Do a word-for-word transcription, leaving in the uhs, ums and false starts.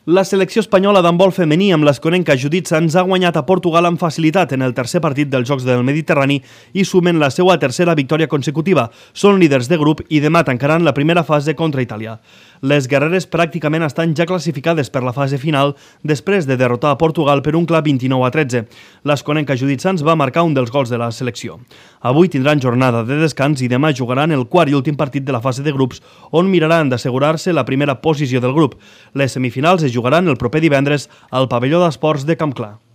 La selecció espanyola d'handbol femení amb l'esconenca Judit Sanz ha guanyat a Portugal amb facilitat en el tercer partit dels Jocs del Mediterrani i sumen la seva tercera victòria consecutiva. Són líders de grup i demà tancaran la primera fase contra Itàlia. Les guerreres pràcticament estan ja classificades per la fase final després de derrotar a Portugal per un clar vint-i-nou a tretze. L'esconenca Judit Sanz va marcar un dels gols de la selecció. Avui tindran jornada de descans i demà jugaran el quart i últim partit de la fase de grups, on miraran d'assegurar-se la primera posició del grup. Les semifinals es jugaran el proper divendres al pavelló d'esports de Camp Clar.